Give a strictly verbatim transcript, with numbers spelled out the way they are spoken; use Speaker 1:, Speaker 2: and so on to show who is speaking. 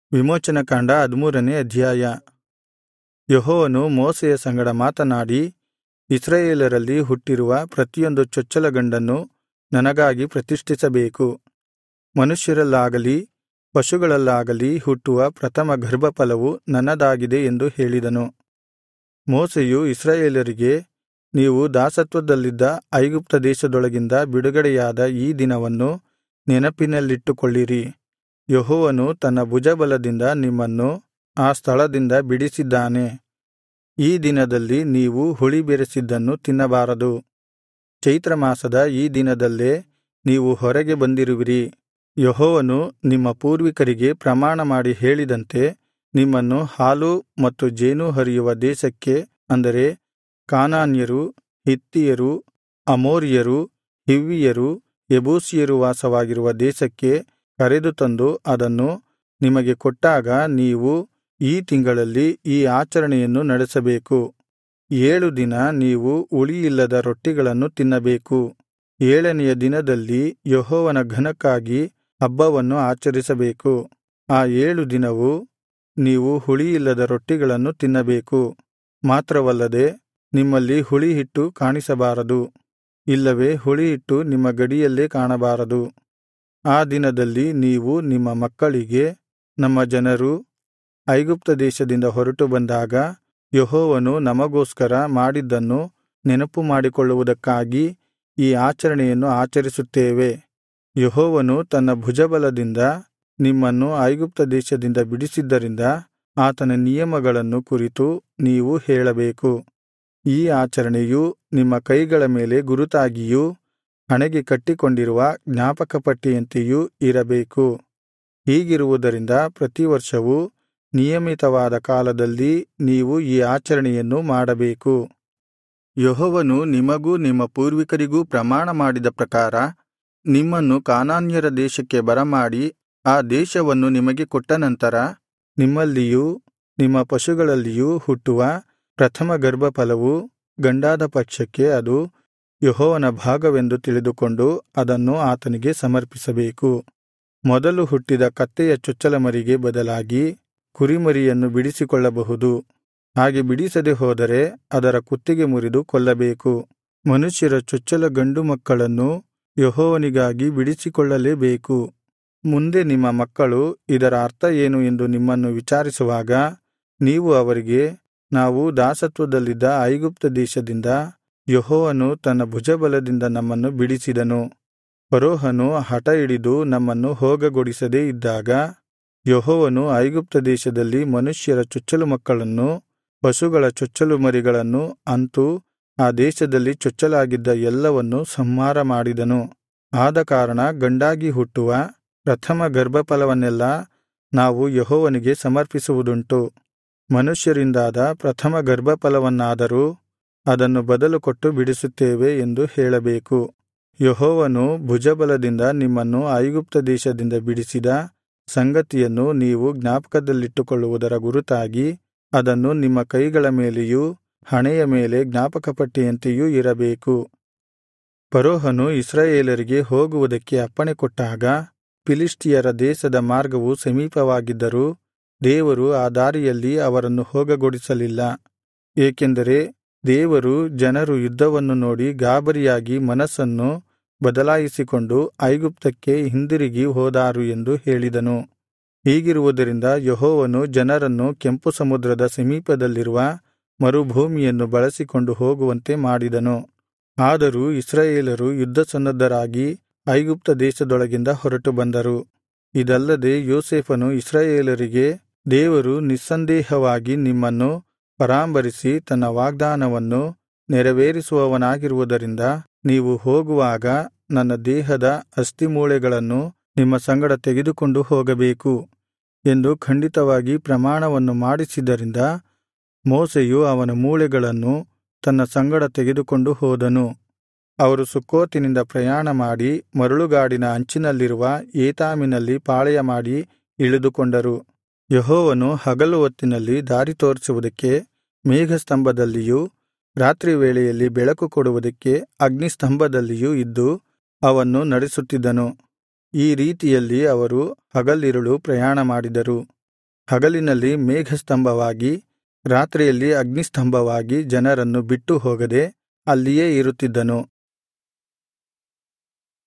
Speaker 1: ವಿಮೋಚನಕಾಂಡ ಹದಿಮೂರನೇ ಅಧ್ಯಾಯ. ಯೆಹೋವನು ಮೋಶೆಯ ಸಂಗಡ ಮಾತನಾಡಿ, ಇಸ್ರಾಯೇಲರಲ್ಲಿ ಹುಟ್ಟಿರುವ ಪ್ರತಿಯೊಂದು ಚೊಚ್ಚಲ ಗಂಡನ್ನು ನನಗಾಗಿ ಪ್ರತಿಷ್ಠಿಸಬೇಕು. ಮನುಷ್ಯರಲ್ಲಾಗಲಿ ಪಶುಗಳಲ್ಲಾಗಲಿ ಹುಟ್ಟುವ ಪ್ರಥಮ ಗರ್ಭಫಲವು ನನ್ನದಾಗಿದೆ ಎಂದು ಹೇಳಿದನು. ಮೋಶೆಯು ಇಸ್ರಾಯೇಲರಿಗೆ, ನೀವು ದಾಸತ್ವದಲ್ಲಿದ್ದ ಐಗುಪ್ತ ದೇಶದೊಳಗಿಂದ ಬಿಡುಗಡೆಯಾದ ಈ ದಿನವನ್ನು ನೆನಪಿನಲ್ಲಿಟ್ಟುಕೊಳ್ಳಿರಿ. ಯೆಹೋವನು ತನ್ನ ಭುಜಬಲದಿಂದ ನಿಮ್ಮನ್ನು ಆ ಸ್ಥಳದಿಂದ ಬಿಡಿಸಿದ್ದಾನೆ. ಈ ದಿನದಲ್ಲಿ ನೀವು ಹುಳಿ ಬೆರೆಸಿದ್ದನ್ನು ತಿನ್ನಬಾರದು. ಚೈತ್ರಮಾಸದ ಈ ದಿನದಲ್ಲೇ ನೀವು ಹೊರಗೆ ಬಂದಿರುವಿರಿ. ಯೆಹೋವನು ನಿಮ್ಮ ಪೂರ್ವಿಕರಿಗೆ ಪ್ರಮಾಣಮಾಡಿ ಹೇಳಿದಂತೆ ನಿಮ್ಮನ್ನು ಹಾಲೂ ಮತ್ತು ಜೇನೂ ಹರಿಯುವ ದೇಶಕ್ಕೆ, ಅಂದರೆ ಕಾನಾನ್ಯರು, ಹಿತ್ತಿಯರು, ಅಮೋರಿಯರು, ಹಿವ್ವಿಯರು, ಯೆಬೂಸಿಯರು ವಾಸವಾಗಿರುವ ದೇಶಕ್ಕೆ ಕರೆದು ತಂದು ಅದನ್ನು ನಿಮಗೆ ಕೊಟ್ಟಾಗ ನೀವು ಈ ತಿಂಗಳಲ್ಲಿ ಈ ಆಚರಣೆಯನ್ನು ನಡೆಸಬೇಕು. ಏಳು ದಿನ ನೀವು ಹುಳಿಯಿಲ್ಲದ ರೊಟ್ಟಿಗಳನ್ನು ತಿನ್ನಬೇಕು. ಏಳನೆಯ ದಿನದಲ್ಲಿ ಯೆಹೋವನ ಘನಕ್ಕಾಗಿ ಹಬ್ಬವನ್ನು ಆಚರಿಸಬೇಕು. ಆ ಏಳು ದಿನವೂ ನೀವು ಹುಳಿಯಿಲ್ಲದ ರೊಟ್ಟಿಗಳನ್ನು ತಿನ್ನಬೇಕು. ಮಾತ್ರವಲ್ಲದೆ ನಿಮ್ಮಲ್ಲಿ ಹುಳಿಹಿಟ್ಟು ಕಾಣಿಸಬಾರದು, ಇಲ್ಲವೇ ಹುಳಿಹಿಟ್ಟು ನಿಮ್ಮ ಗಡಿಯಲ್ಲೇ ಕಾಣಬಾರದು. ಆ ದಿನದಲ್ಲಿ ನೀವು ನಿಮ್ಮ ಮಕ್ಕಳಿಗೆ, ನಮ್ಮ ಜನರು ಐಗುಪ್ತ ದೇಶದಿಂದ ಹೊರಟು ಬಂದಾಗ ಯೆಹೋವನು ನಮಗೋಸ್ಕರ ಮಾಡಿದ್ದನ್ನು ನೆನಪು ಮಾಡಿಕೊಳ್ಳುವುದಕ್ಕಾಗಿ ಈ ಆಚರಣೆಯನ್ನು ಆಚರಿಸುತ್ತೇವೆ. ಯೆಹೋವನು ತನ್ನ ಭುಜಬಲದಿಂದ ನಿಮ್ಮನ್ನು ಐಗುಪ್ತ ದೇಶದಿಂದ ಬಿಡಿಸಿದ್ದರಿಂದ ಆತನ ನಿಯಮಗಳನ್ನು ಕುರಿತು ನೀವು ಹೇಳಬೇಕು. ಈ ಆಚರಣೆಯು ನಿಮ್ಮ ಕೈಗಳ ಮೇಲೆ ಗುರುತಾಗಿಯೂ ಹಣೆಗೆ ಕಟ್ಟಿಕೊಂಡಿರುವ ಜ್ಞಾಪಕಪಟ್ಟಿಯಂತೆಯೂ ಇರಬೇಕು. ಹೀಗಿರುವುದರಿಂದ ಪ್ರತಿವರ್ಷವೂ ನಿಯಮಿತವಾದ ಕಾಲದಲ್ಲಿ ನೀವು ಈ ಆಚರಣೆಯನ್ನು ಮಾಡಬೇಕು. ಯೆಹೋವನು ನಿಮಗೂ ನಿಮ್ಮ ಪೂರ್ವಿಕರಿಗೂ ಪ್ರಮಾಣ ಮಾಡಿದ ಪ್ರಕಾರ ನಿಮ್ಮನ್ನು ಕಾನಾನ್ಯರ ದೇಶಕ್ಕೆ ಬರಮಾಡಿ ಆ ದೇಶವನ್ನು ನಿಮಗೆ ಕೊಟ್ಟ ನಂತರ ನಿಮ್ಮಲ್ಲಿಯೂ ನಿಮ್ಮ ಪಶುಗಳಲ್ಲಿಯೂ ಹುಟ್ಟುವ ಪ್ರಥಮ ಗರ್ಭಫಲವು ಗಂಡಾದ ಪಕ್ಷಕ್ಕೆ ಅದು ಯೆಹೋವನ ಭಾಗವೆಂದು ತಿಳಿದುಕೊಂಡು ಅದನ್ನು ಆತನಿಗೆ ಸಮರ್ಪಿಸಬೇಕು. ಮೊದಲು ಹುಟ್ಟಿದ ಕತ್ತೆಯ ಚೊಚ್ಚಲಮರಿಗೆ ಬದಲಾಗಿ ಕುರಿಮರಿಯನ್ನು ಬಿಡಿಸಿಕೊಳ್ಳಬಹುದು. ಹಾಗೆ ಬಿಡಿಸದೆ ಹೋದರೆ ಅದರ ಕುತ್ತಿಗೆ ಮುರಿದು ಕೊಲ್ಲಬೇಕು. ಮನುಷ್ಯರ ಚೊಚ್ಚಲ ಗಂಡು ಮಕ್ಕಳನ್ನು ಯೆಹೋವನಿಗಾಗಿ ಬಿಡಿಸಿಕೊಳ್ಳಲೇಬೇಕು. ಮುಂದೆ ನಿಮ್ಮ ಮಕ್ಕಳು ಇದರ ಅರ್ಥ ಏನು ಎಂದು ನಿಮ್ಮನ್ನು ವಿಚಾರಿಸುವಾಗ ನೀವು ಅವರಿಗೆ, ನಾವು ದಾಸತ್ವದಲ್ಲಿದ್ದ ಐಗುಪ್ತ ದೇಶದಿಂದ ಯೆಹೋವನು ತನ್ನ ಭುಜಬಲದಿಂದ ನಮ್ಮನ್ನು ಬಿಡಿಸಿದನು. ಫರೋಹನು ಹಠ ಹಿಡಿದು ನಮ್ಮನ್ನು ಹೋಗಗೊಡಿಸದೇ ಇದ್ದಾಗ ಯೆಹೋವನು ಐಗುಪ್ತ ದೇಶದಲ್ಲಿ ಮನುಷ್ಯರ ಚೊಚ್ಚಲು ಮಕ್ಕಳನ್ನು, ಪಶುಗಳ ಚೊಚ್ಚಲು ಮರಿಗಳನ್ನು, ಅಂತೂ ಆ ದೇಶದಲ್ಲಿ ಚೊಚ್ಚಲಾಗಿದ್ದ ಎಲ್ಲವನ್ನೂ ಸಂಹಾರ ಮಾಡಿದನು. ಆದ ಕಾರಣ ಗಂಡಾಗಿ ಹುಟ್ಟುವ ಪ್ರಥಮ ಗರ್ಭಫಲವನ್ನೆಲ್ಲಾ ನಾವು ಯೆಹೋವನಿಗೆ ಸಮರ್ಪಿಸುವುದುಂಟು. ಮನುಷ್ಯರಿಂದಾದ ಪ್ರಥಮ ಗರ್ಭಫಲವನ್ನಾದರೂ ಅದನ್ನು ಬದಲು ಕೊಟ್ಟು ಬಿಡಿಸುತ್ತೇವೆ ಎಂದು ಹೇಳಬೇಕು. ಯೆಹೋವನು ಭುಜಬಲದಿಂದ ನಿಮ್ಮನ್ನು ಐಗುಪ್ತ ದೇಶದಿಂದ ಬಿಡಿಸಿದ ಸಂಗತಿಯನ್ನು ನೀವು ಜ್ಞಾಪಕದಲ್ಲಿಟ್ಟುಕೊಳ್ಳುವುದರ ಗುರುತಾಗಿ ಅದನ್ನು ನಿಮ್ಮ ಕೈಗಳ ಮೇಲೆಯೂ ಹಣೆಯ ಮೇಲೆ ಜ್ಞಾಪಕಪಟ್ಟಿಯಂತೆಯೂ ಇರಬೇಕು. ಫರೋಹನು ಇಸ್ರಾಯೇಲರಿಗೆ ಹೋಗುವುದಕ್ಕೆ ಅಪ್ಪಣೆ ಕೊಟ್ಟಾಗ ಫಿಲಿಷ್ಟಿಯರ ದೇಶದ ಮಾರ್ಗವು ಸಮೀಪವಾಗಿದ್ದರೂ ದೇವರು ಆ ದಾರಿಯಲ್ಲಿ ಅವರನ್ನು ಹೋಗಗೊಡಿಸಲಿಲ್ಲ. ಏಕೆಂದರೆ ದೇವರು ಜನರು ಯುದ್ಧವನ್ನು ನೋಡಿ ಗಾಬರಿಯಾಗಿ ಮನಸ್ಸನ್ನು ಬದಲಾಯಿಸಿಕೊಂಡು ಐಗುಪ್ತಕ್ಕೆ ಹಿಂದಿರುಗಿ ಹೋದಾರು ಎಂದು ಹೇಳಿದನು. ಹೀಗಿರುವುದರಿಂದ ಯೆಹೋವನು ಜನರನ್ನು ಕೆಂಪು ಸಮುದ್ರದ ಸಮೀಪದಲ್ಲಿರುವ ಮರುಭೂಮಿಯನ್ನು ಬಳಸಿಕೊಂಡು ಹೋಗುವಂತೆ ಮಾಡಿದನು. ಆದರೂ ಇಸ್ರಾಯೇಲರು ಯುದ್ಧಸನ್ನದ್ಧರಾಗಿ ಐಗುಪ್ತ ದೇಶದೊಳಗಿಂದ ಹೊರಟು ಬಂದರು. ಇದಲ್ಲದೆ ಯೋಸೇಫನು ಇಸ್ರಾಯೇಲರಿಗೆ, ದೇವರು ನಿಸ್ಸಂದೇಹವಾಗಿ ನಿಮ್ಮನ್ನು ಪರಾಂಬರಿಸಿ ತನ್ನ ವಾಗ್ದಾನವನ್ನು ನೆರವೇರಿಸುವವನಾಗಿರುವುದರಿಂದ ನೀವು ಹೋಗುವಾಗ ನನ್ನ ದೇಹದ ಅಸ್ಥಿಮೂಳೆಗಳನ್ನು ನಿಮ್ಮ ಸಂಗಡ ತೆಗೆದುಕೊಂಡು ಹೋಗಬೇಕು ಎಂದು ಖಂಡಿತವಾಗಿ ಪ್ರಮಾಣವನ್ನು ಮಾಡಿಸಿದ್ದರಿಂದ ಮೋಶೆಯು ಅವನ ಮೂಳೆಗಳನ್ನು ತನ್ನ ಸಂಗಡ ತೆಗೆದುಕೊಂಡು ಹೋದನು. ಅವರು ಸುಕ್ಕೋತಿನಿಂದ ಪ್ರಯಾಣ ಮಾಡಿ ಮರಳುಗಾಡಿನ ಅಂಚಿನಲ್ಲಿರುವ ಏತಾಮಿನಲ್ಲಿ ಪಾಳೆಯಮಾಡಿ ಇಳಿದುಕೊಂಡರು. ಯೆಹೋವನು ಹಗಲು ಹೊತ್ತಿನಲ್ಲಿ ದಾರಿ ತೋರಿಸುವುದಕ್ಕೆ ಮೇಘಸ್ತಂಭದಲ್ಲಿಯೂ ರಾತ್ರಿ ವೇಳೆಯಲ್ಲಿ ಬೆಳಕು ಕೊಡುವುದಕ್ಕೆ ಅಗ್ನಿಸ್ತಂಭದಲ್ಲಿಯೂ ಇದ್ದು ಅವನ್ನು ನಡೆಸುತ್ತಿದ್ದನು. ಈ ರೀತಿಯಲ್ಲಿ ಅವರು ಹಗಲಿರುಳು ಪ್ರಯಾಣ ಮಾಡಿದರು. ಹಗಲಿನಲ್ಲಿ ಮೇಘಸ್ತಂಭವಾಗಿ ರಾತ್ರಿಯಲ್ಲಿ ಅಗ್ನಿಸ್ತಂಭವಾಗಿ ಜನರನ್ನು ಬಿಟ್ಟು ಹೋಗದೆ ಅಲ್ಲಿಯೇ ಇರುತ್ತಿದ್ದನು.